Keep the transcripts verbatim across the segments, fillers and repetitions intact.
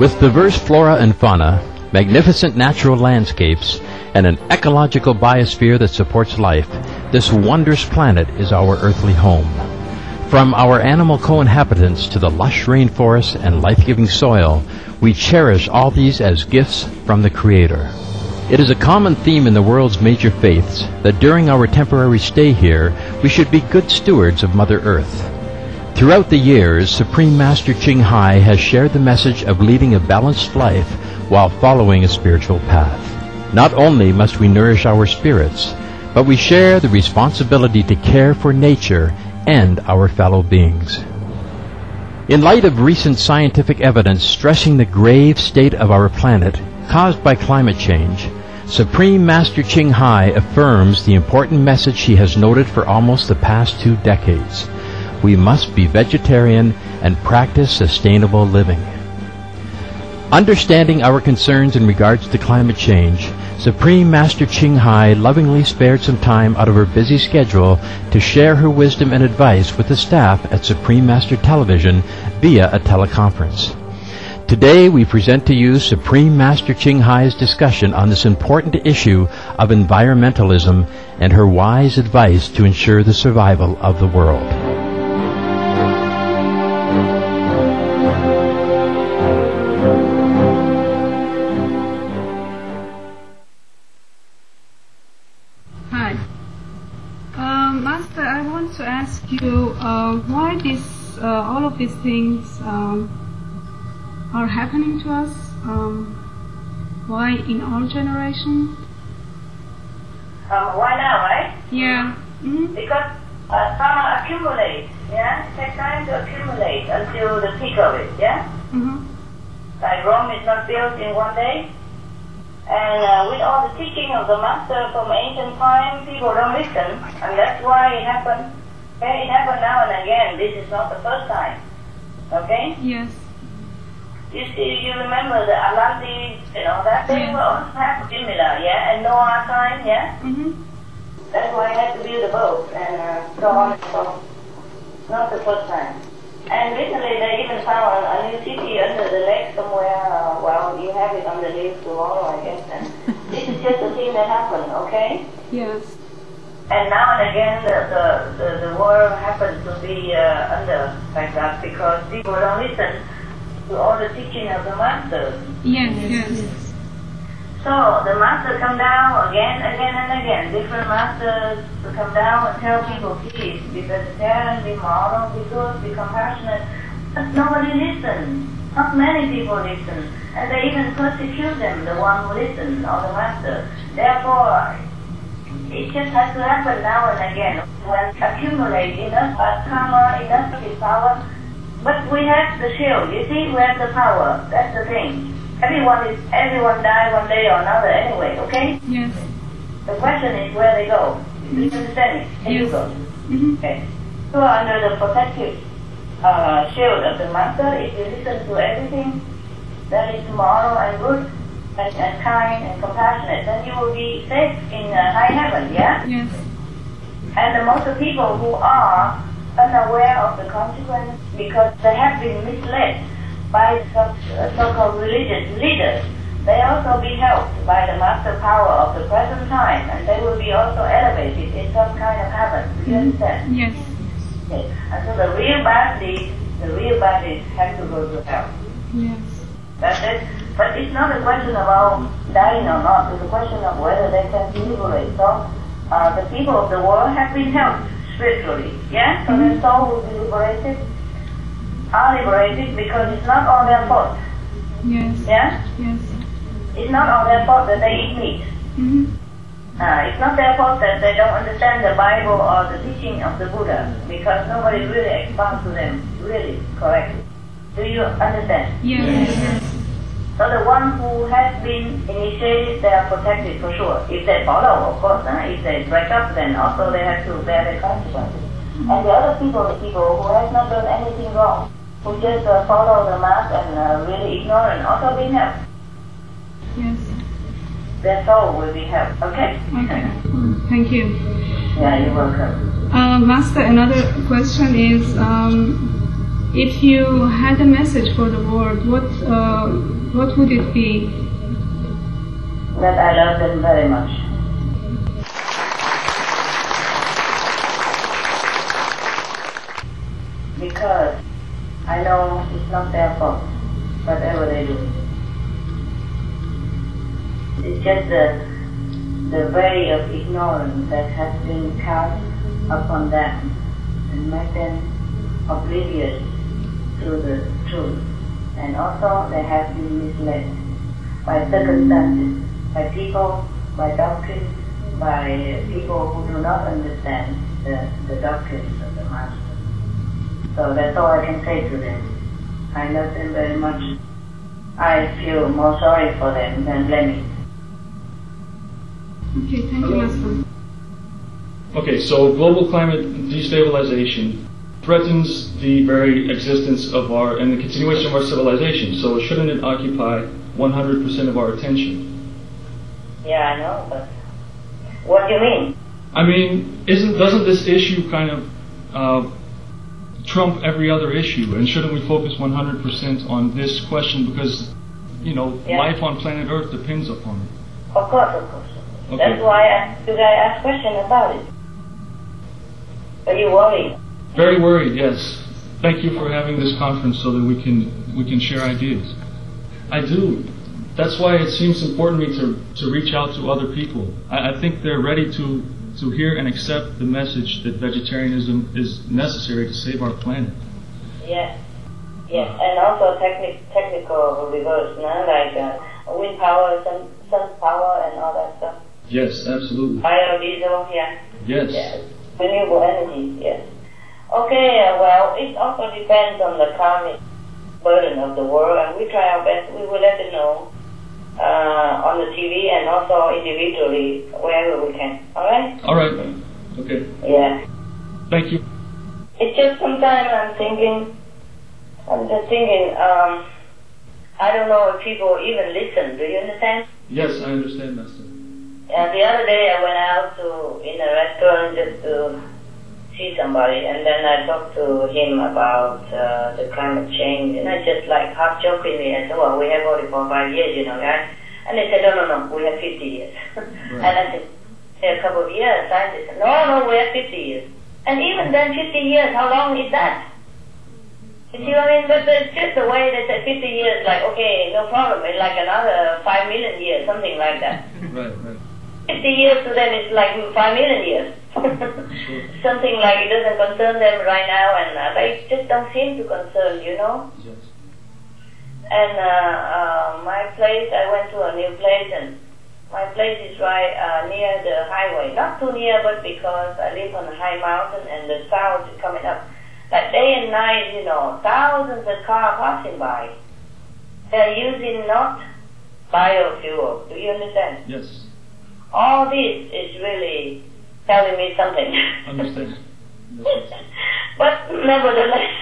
With diverse flora and fauna, magnificent natural landscapes, and an ecological biosphere that supports life, this wondrous planet is our earthly home. From our animal co-inhabitants to the lush rainforests and life-giving soil, we cherish all these as gifts from the Creator. It is a common theme in the world's major faiths that during our temporary stay here, we should be good stewards of Mother Earth. Throughout the years, Supreme Master Ching Hai has shared the message of leading a balanced life while following a spiritual path. Not only must we nourish our spirits, but we share the responsibility to care for nature and our fellow beings. In light of recent scientific evidence stressing the grave state of our planet caused by climate change, Supreme Master Ching Hai affirms the important message he has noted for almost the past two decades. We must be vegetarian and practice sustainable living. Understanding our concerns in regards to climate change, Supreme Master Ching Hai lovingly spared some time out of her busy schedule to share her wisdom and advice with the staff at Supreme Master Television via a teleconference. Today we present to you Supreme Master Ching Hai's discussion on this important issue of environmentalism and her wise advice to ensure the survival of the world. You, uh, why this, uh, all of these things um, are happening to us? Um, why in our generation? Um, why now, right? Yeah. Mm-hmm. Because uh, karma accumulates, yeah? It takes time to accumulate until the peak of it, yeah? Mm-hmm. Like Rome is not built in one day. And uh, with all the teaching of the Master from ancient time, people don't listen. And that's why it happened. Okay, it happened now and again. This is not the first time. Okay? Yes. You see, you remember the Atlantis, you know, that they yes. were all similar, yeah? And Noah time, yeah? Mm-hmm. That's why I had to build a boat and uh, so on and so on. Not the first time. And recently they even found a new city under the lake somewhere. Uh, well, you have it on the news tomorrow, I guess. And this is just a thing that happened, okay? Yes. And now and again, the, the, the, the world happens to be uh, under like that because people don't listen to all the teaching of the Masters. Yes, yes. So the Master come down again, again and again. Different Masters to come down and tell people, please, be vegetarian, be moral, be good, be compassionate. But nobody listens. Not many people listen. And they even persecute them, the one who listens, or the Master. Therefore, it just has to happen now and again. When accumulate enough karma, enough power, but we have the shield. You see, we have the power. That's the thing. Everyone is everyone die one day or another anyway. Okay? Yes. The question is where they go. Do you understand it? Can yes. you go? Mm-hmm. Okay. So under the protective uh, shield of the Master, if you listen to everything that is moral and good, And, and kind and compassionate, then you will be safe in uh, high heaven, yeah? Yes. And the most of people who are unaware of the consequence because they have been misled by some uh, so-called religious leaders, they also be helped by the master power of the present time, and they will be also elevated in some kind of heaven. Do you understand? Yes. Okay. And so the real bad deeds, the real bad deeds have to go to hell. Yes. That's it. But it's not a question about dying or not. It's a question of whether they can liberate. So uh, the people of the world have been helped spiritually. Yeah? So their soul will be liberated, are liberated because it's not all their fault. Yes. Yeah? Yes. It's not all their fault that they eat meat. Mm-hmm. Uh, it's not their fault that they don't understand the Bible or the teaching of the Buddha because nobody really expounds to them really correctly. Do you understand? Yes. Yes. So the one who has been initiated, they are protected for sure. If they follow, of course, huh? If they break up, then also they have to bear the consequences. Mm-hmm. And the other people, the people who have not done anything wrong, who just uh, follow the mass and uh, really ignore and also being helped. Yes. Their soul will be helped. Okay? Okay. Thank you. Yeah, you're welcome. Uh, Master, another question is, um, if you had a message for the world, what uh, what would it be? That I love them very much. Because I know it's not their fault, whatever they do. It's just the, the way of ignorance that has been cast upon them and make them oblivious to the truth. And also they have been misled by circumstances, by people, by doctrine, by people who do not understand the, the doctrines of the Master. So that's all I can say to them. I love them very much. I feel more sorry for them than blaming. Okay, thank you, Master. Okay, so global climate destabilization threatens the very existence of our, and the continuation of our civilization, so shouldn't it occupy one hundred percent of our attention? Yeah, I know, but what do you mean? I mean, isn't doesn't this issue kind of uh, trump every other issue, and shouldn't we focus one hundred percent on this question because, you know, yeah. life on planet Earth depends upon it? Of course, of course. Okay. That's why I, you guys ask questions about it. Are you worried? Very worried, yes. Thank you for having this conference so that we can we can share ideas. I do. That's why it seems important to me to, to reach out to other people. I, I think they're ready to, to hear and accept the message that vegetarianism is necessary to save our planet. Yes. Yes, and also technic, technical reverse, no? Like uh, wind power, sun, sun power, and all that stuff. Yes, absolutely. Biodiesel, yeah. Yes. yes. Renewable energy, yes. Okay, uh, well, it also depends on the karmic burden of the world, and we try our best. We will let it know uh, on the T V and also individually wherever we can. All right? All right. Okay. Yeah. Thank you. It's just sometimes I'm thinking, I'm just thinking, um, I don't know if people even listen. Do you understand? Yes, I understand, Master. And the other day I went out to in a restaurant just to see somebody, and then I talked to him about uh, the climate change, and I just like half jokingly I said, well, we have only for five years, you know, right? And they said, no, no, no, we have fifty years. Right. And I said, a couple of years. Scientists said, no, no, we have fifty years. And even then, fifty years, how long is that? You see what I mean? But it's just the way they said fifty years, like, okay, no problem, it's like another five million years, something like that. Right, right. fifty years to them is like five million years. Sure. Something like it doesn't concern them right now, and uh, they just don't seem to concern, you know? Yes. And uh, uh, my place, I went to a new place, and my place is right uh, near the highway. Not too near, but because I live on a high mountain and the sound is coming up. Like day and night, you know, thousands of cars passing by. They're using not biofuel. Do you understand? Yes. All this is really telling me something. Understand. Yes. But nevertheless,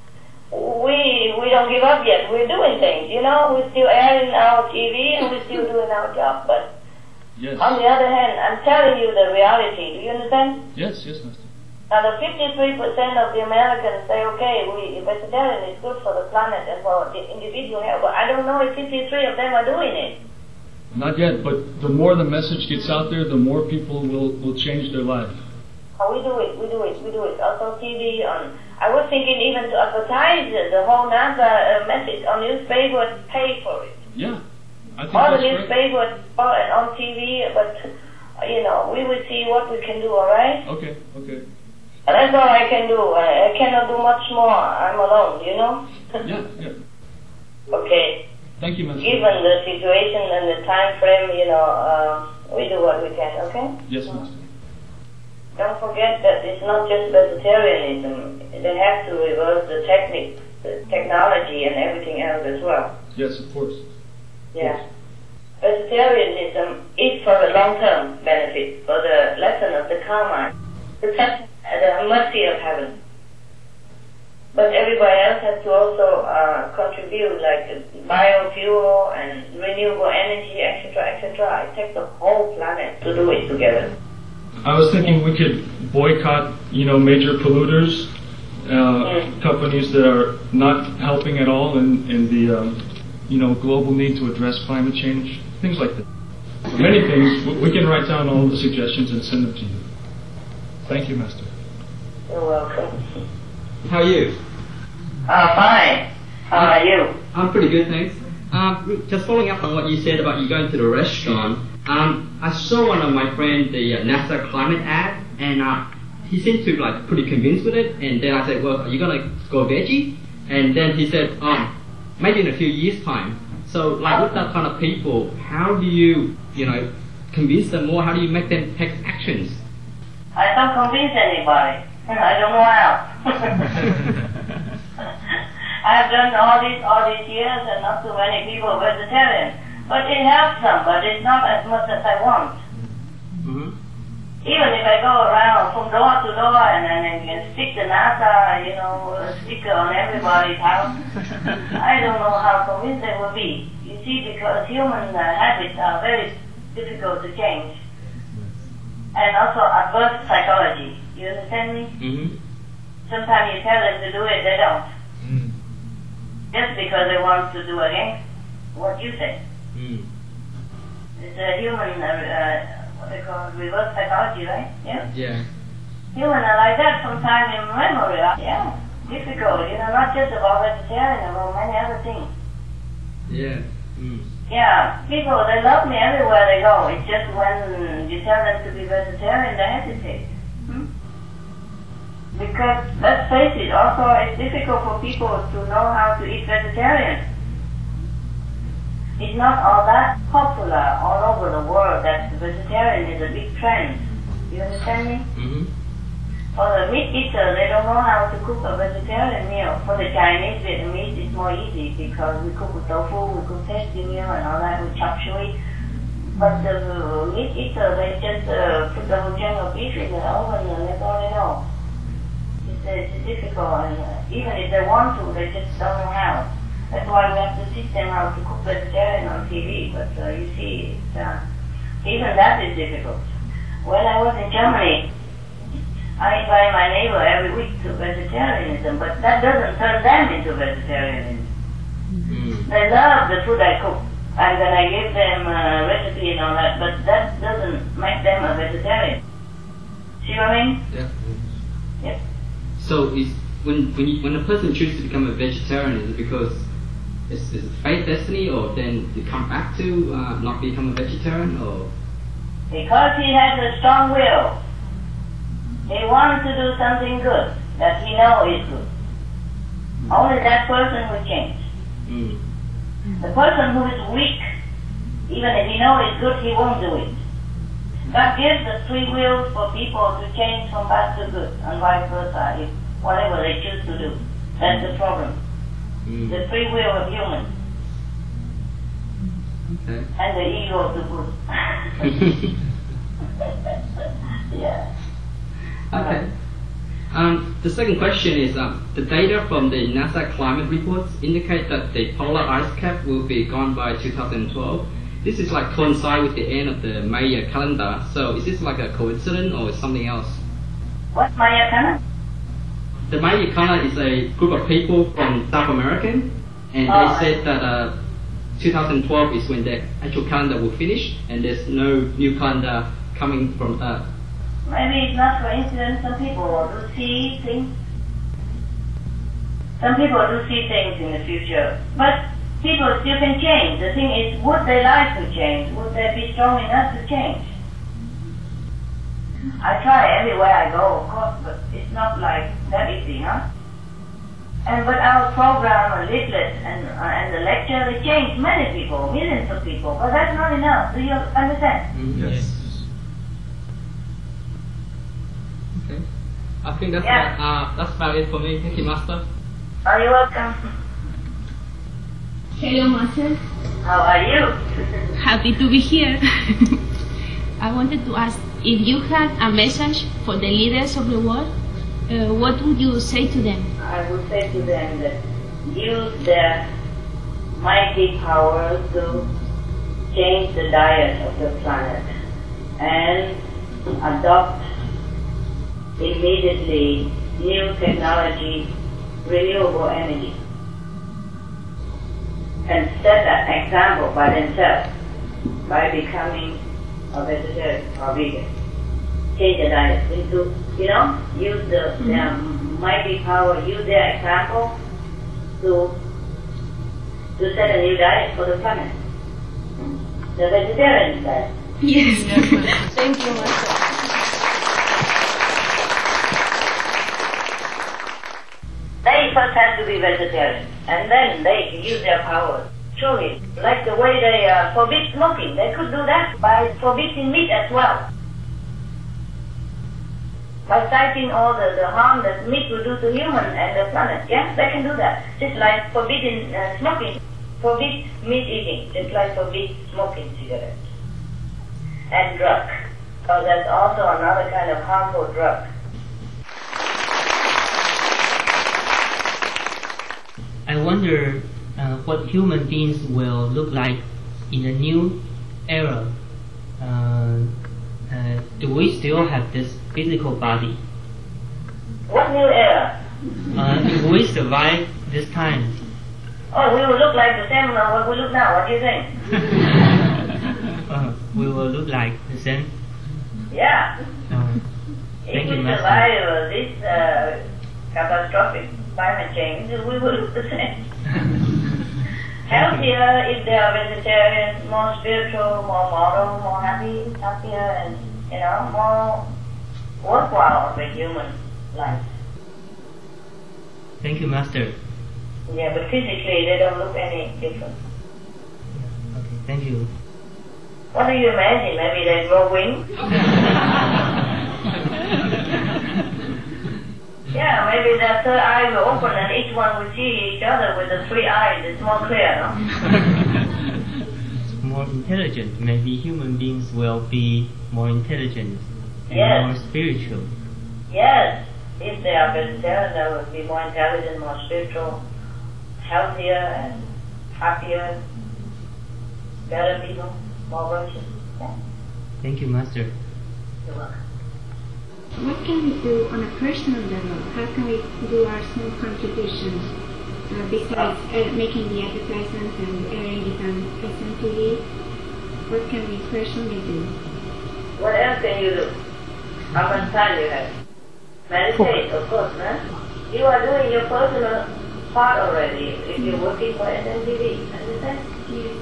we we don't give up yet. We're doing things, you know. We're still airing our T V and we're still doing our job. But yes. On the other hand, I'm telling you the reality. Do you understand? Yes, yes, Master. Now, the fifty-three percent of the Americans say, okay, we vegetarian is good for the planet and for the individual health. But I don't know if fifty-three of them are doing it. Not yet, but the more the message gets out there, the more people will, will change their life. Oh, we do it, we do it, we do it. Also T V, on. I was thinking even to advertise the whole NASA uh, message on newspaper, pay for it. Yeah, I think all that's the newspapers and on T V, but, uh, you know, we will see what we can do, all right? Okay, okay. And that's all I can do. I, I cannot do much more. I'm alone, you know? Yeah, yeah. Okay. Thank you, Master. Given the situation and the time frame, you know, uh, we do what we can, okay? Yes, Master. Don't forget that it's not just vegetarianism. They have to reverse the technique, the technology and everything else as well. Yes, of course. Yeah. Vegetarianism is for the long-term benefit, for the lesson of the karma, the, touch, the mercy of heaven. But everybody else has to also uh, contribute, like biofuel and renewable energy, et cetera, et cetera. It takes the whole planet to do it together. I was thinking we could boycott, you know, major polluters uh, companies that are not helping at all in, in the um, you know, global need to address climate change, things like that. Many things. We can write down all the suggestions and send them to you. Thank you, Master. You're welcome. How are you? Uh, fine. How are you? I'm pretty good, thanks. Um, just following up on what you said about you going to the restaurant, um, I saw one of my friends the uh, NASA climate ad, and uh, he seemed to like pretty convinced with it. And then I said, "Well, are you gonna go veggie?" And then he said, "Um, maybe in a few years' time." So, like with that kind of people, how do you, you know, convince them more? How do you make them take actions? I don't convince anybody. I don't know how. I've done all these all these years, and not too many people are vegetarian. But it helps them, but it's not as much as I want. Mm-hmm. Even if I go around from door to door and then and stick the NASA, you know, sticker on everybody's house, I don't know how convinced they will be. You see, because human uh, habits are very difficult to change. And also adverse psychology. You understand me? Mm-hmm. Sometimes you tell them to do it, they don't. Mm. Just because they want to do against what you say. Mm. It's a human, uh, uh, what they call it, reverse psychology, right? Yeah? Yeah. Human are like that from time immemorial. Yeah, difficult. You know, not just about vegetarian, about many other things. Yeah. Mm. Yeah, people, they love me everywhere they go. It's just when you tell them to be vegetarian, they hesitate. Hmm? Because, let's face it, also it's difficult for people to know how to eat vegetarian. It's not all that popular all over the world that vegetarian is a big trend. You understand me? Mm-hmm. For the meat eater, they don't know how to cook a vegetarian meal. For the Chinese Vietnamese, it's more easy because we cook with tofu, we cook tasty meal and all that with chop suey. But the meat eater, they just uh, put the whole chunk of beef in the oven and that's all they know. It's, uh, it's difficult, and uh, even if they want to, they just don't know how. That's why we have to teach them how to cook vegetarian on T V. But uh, you see, it's, uh, even that is difficult. When I was in Germany, I invite my neighbor every week to vegetarianism, but that doesn't turn them into vegetarianism. Mm. They love the food I cook. I'm gonna give them a recipe and all that, but that doesn't make them a vegetarian. See what I mean? Yeah. Yep. So is when when you, when a person chooses to become a vegetarian, is it because it's, it's fate, destiny, or then they come back to uh, not become a vegetarian, or? Because he has a strong will. He wants to do something good that he knows is good. Only that person will change. Mm. The person who is weak, even if he knows it's good, he won't do it. God gives the free will for people to change from bad to good, and vice versa, if whatever they choose to do. That's the problem. Mm. The free will of humans. Okay. And the ego of the Buddha. Yeah. Okay. Um, the second question is, um, the data from the NASA climate reports indicate that the polar ice cap will be gone by two thousand twelve. This is like coincide with the end of the Maya calendar. So is this like a coincidence or something else? What's Maya calendar? The Maya calendar is a group of people from South America, and oh, they said that uh, two thousand twelve is when the actual calendar will finish, and there's no new calendar coming from that. Maybe it's not coincidence. Some people do see things. Some people do see things in the future. But people still can change. The thing is, would they like to change? Would they be strong enough to change? I try everywhere I go, of course, but it's not like that easy, huh? And but our program, a leaflet, and, uh, and the lecture, they changed many people, millions of people. But that's not enough. Do you understand? Mm, yes. Okay. I think that's Yeah. about, uh, that's about it for me. Thank you, Master. Are you welcome? Hello, Master. How are you? Happy to be here. I wanted to ask if you had a message for the leaders of the world, uh, what would you say to them? I would say to them that use their mighty power to change the diet of the planet and adopt immediately new technology, renewable energy, and set an example by themselves by becoming a vegetarian or vegan. Change their diet into, you know, use the, mm-hmm. their mighty power, use their example to to set a new diet for the planet. The vegetarian diet. Yes. Yes. Thank you, Master. They first have to be vegetarian, and then they can use their power. Truly, like the way they uh, forbid smoking, they could do that by forbidding meat as well. By citing all the, the harm that meat will do to human and the planet. Yes, they can do that. Just like forbidding uh, smoking, forbid meat eating, just like forbid smoking cigarettes. And drug. So that's also another kind of harmful drug. I wonder uh, what human beings will look like in a new era. Uh, uh, do we still have this physical body? What new era? Uh, if we survive this time. Oh, we will look like the same as what we look now. What do you think? uh, we will look like the same? Yeah. Uh, if thank we you, Master. survive uh, this uh, catastrophic climate change, we will look the same. Healthier if they are vegetarian, more spiritual, more moral, more happy, happier, and, you know, more worthwhile of a human life. Thank you, Master. Yeah, but physically they don't look any different. Okay, thank you. What do you imagine? Maybe they grow wings? Yeah, maybe the third eye will open and each one will see each other with the three eyes. It's more clear, no? More intelligent. Maybe human beings will be more intelligent and Yes. more spiritual. Yes, if they are vegetarian, they will be more intelligent, more spiritual, healthier and happier, better people, more virtuous. Yeah. Thank you, Master. You're welcome. What can we do on a personal level? How can we do our small contributions uh, besides uh, making the advertisements and airing it on S M T V? What can we personally do? What else can you do? How much time you have? Meditate, of course, man. You are doing your personal part already if you're working for S M T V. Understand? Yes.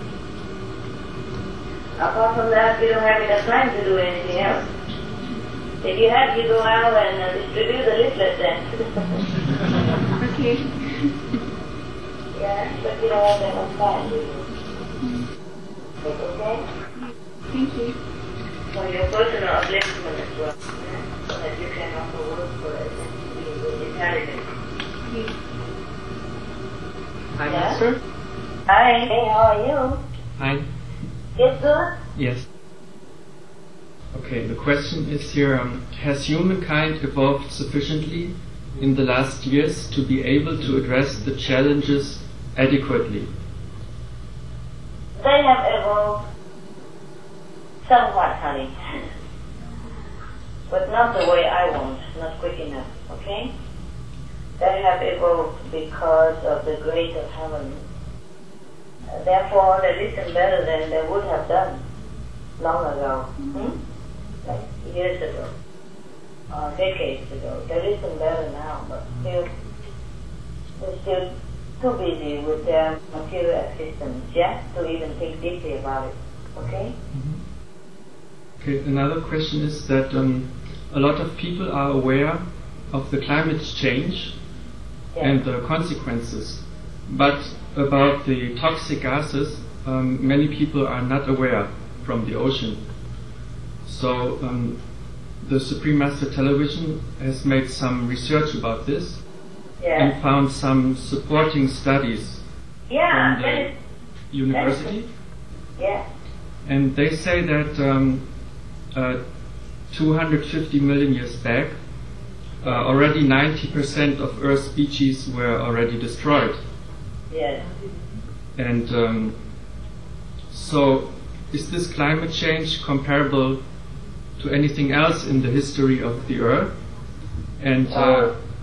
Apart from that, you don't have enough time to do anything else. If you have, you go out and uh, distribute the leaflet then. Okay. Yeah, but you don't have enough time. Okay? Thank you. For your personal upliftment as well. Yeah? So that you can also work for it and be intelligent. Yes. Hi, Yeah? Master. Hi, hey, how are you? Hi. It's good? Yes. Okay, the question is here, um, has humankind evolved sufficiently in the last years to be able to address the challenges adequately? They have evolved somewhat, honey. But not the way I want, not quick enough, okay? They have evolved because of the grace of heaven. Uh, therefore, they listen better than they would have done long ago. Hmm? Like years ago, uh, decades ago. They listen better now, but still, they're still too busy with their material existence, yeah, to even think deeply about it. Okay? Mm-hmm. Okay, another question is that um, a lot of people are aware of the climate change Yeah. and the consequences, but about the toxic gases, um, many people are not aware from the ocean. So um, the Supreme Master Television has made some research about this Yeah. and found some supporting studies Yeah, from that the is, university, yeah. and they say that um, uh, two hundred fifty million years back, uh, already ninety percent of Earth's species were already destroyed. Yes. And um, so, is this climate change comparable to anything else in the history of the Earth? And uh,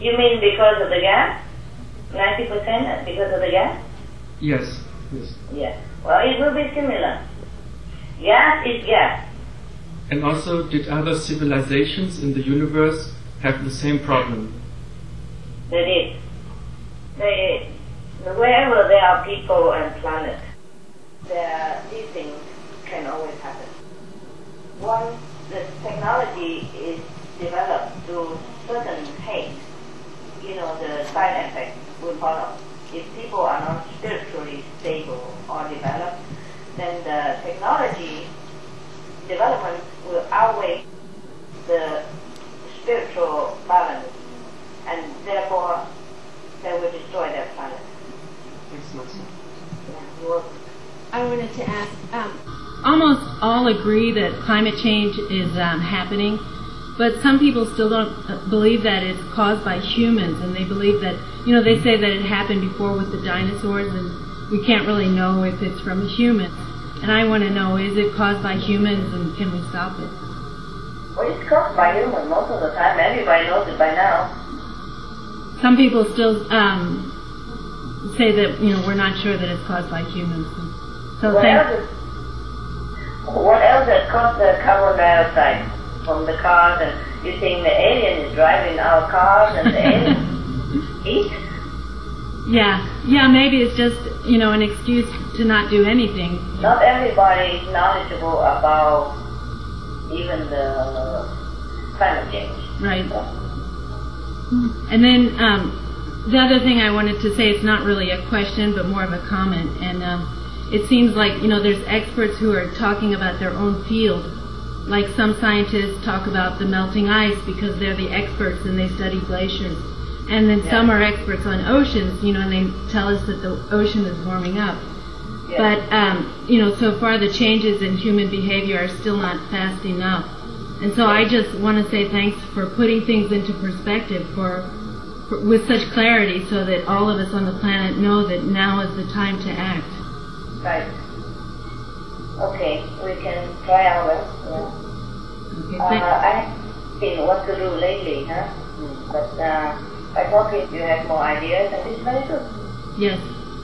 You mean because of the gas? ninety percent because of the gas? Yes. Yes. Yeah. Well, it will be similar. Gas is gas. And also, did other civilizations in the universe have the same problem? They did. They, wherever there are people and planet, there, these things can always happen. Once the technology is developed to certain height, you know, the side effects will follow. If people are not spiritually stable or developed, then the technology development will outweigh the spiritual balance, and therefore they will destroy their planet. Yeah, well, I wanted to ask, um, almost all agree that climate change is um, happening, but some people still don't uh, believe that it's caused by humans, and they believe that, you know, they say that it happened before with the dinosaurs, and we can't really know if it's from a human. And I want to know, is it caused by humans, and can we stop it? well, it's caused by humans most of the time. Everybody knows it by now. Some people still um, say that, you know, we're not sure that it's caused by humans. So What thank- else is, what else has caused the carbon dioxide from the cars? And you think the alien is driving our cars and the alien eat? Yeah, yeah, maybe it's just, you know, an excuse to not do anything. Not everybody is knowledgeable about even the climate change. Right. And then um, the other thing I wanted to say, it's not really a question, but more of a comment. And um, it seems like, you know, there's experts who are talking about their own field. Like some scientists talk about the melting ice because they're the experts and they study glaciers. And then Yeah. some are experts on oceans, you know, and they tell us that the ocean is warming up. Yeah. But, um, you know, so far the changes in human behavior are still not fast enough. And so I just want to say thanks for putting things into perspective for, for with such clarity so that all of us on the planet know that now is the time to act. Right. Okay, we can try our best. Yeah. Okay, Uh, thank- I haven't seen what to do lately, huh? Mm. But uh, I thought if you have more ideas, and it's very good. yes,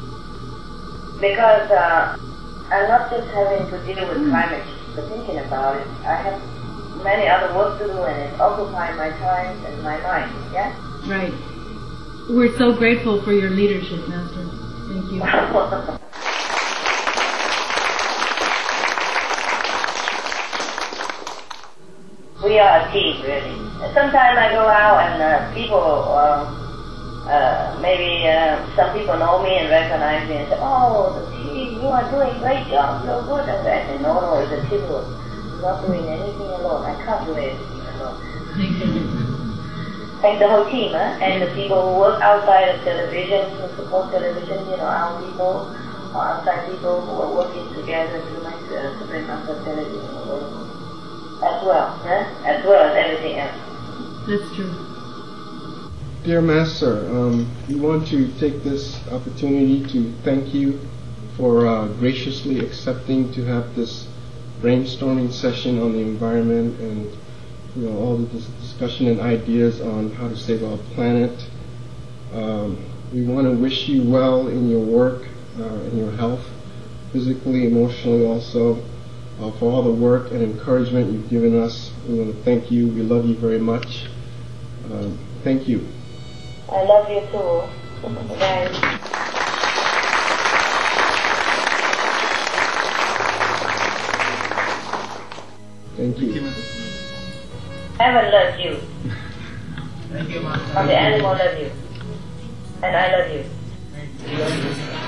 Because uh, I'm not just having to deal with climate change, but thinking about it. I have many other work to do, and it's occupying my time and my mind. Yeah. right. We're so grateful for your leadership, Master. Thank you. We are a team, really. And sometimes I go out and uh, people, uh, uh, maybe uh, some people know me and recognize me and say, "Oh, the team, you are doing a great job, so good." And I say, "No, no, it's a teamwork. I'm not doing anything alone. I can't do anything alone." And the whole team, huh? And the people who work outside of television, who support television, you know, our people, or outside people who are working together to make uh, Supreme Master television available. As well, huh? As well as everything else. That's true. Dear Master, um, we want to take this opportunity to thank you for uh, graciously accepting to have this brainstorming session on the environment and, you know, all the dis- discussion and ideas on how to save our planet. Um, we want to wish you well in your work, uh, in your health, physically, emotionally also. Uh, for all the work and encouragement you've given us. We want to thank you. We love you very much. Um, thank you. I love you too, guys. Thank you. Heaven loves you. Thank you, Master. And the animal loves you. And I love you.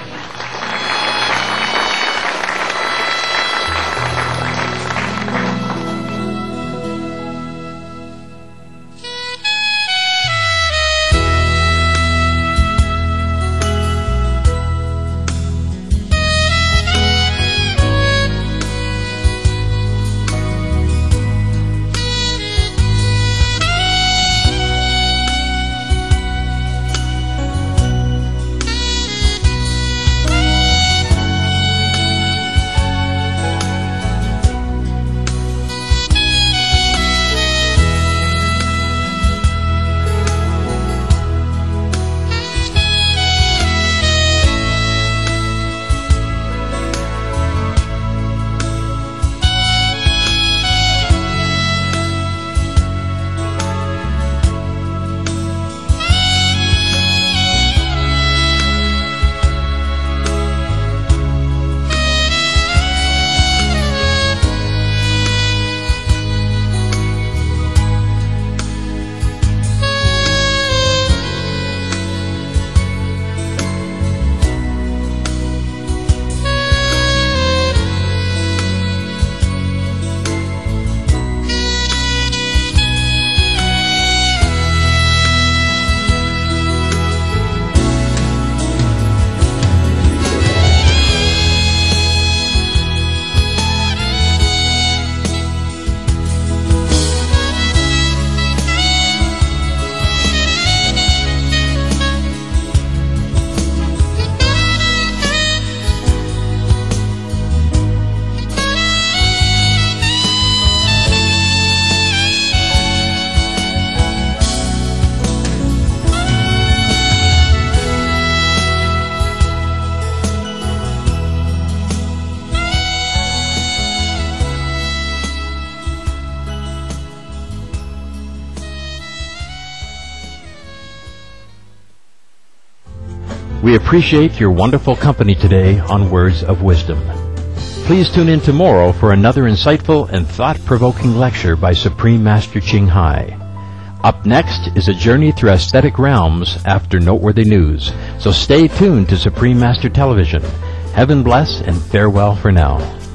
We appreciate your wonderful company today on Words of Wisdom. Please tune in tomorrow for another insightful and thought-provoking lecture by Supreme Master Ching Hai. Up next is a journey through aesthetic realms after noteworthy news, so stay tuned to Supreme Master Television. Heaven bless and farewell for now.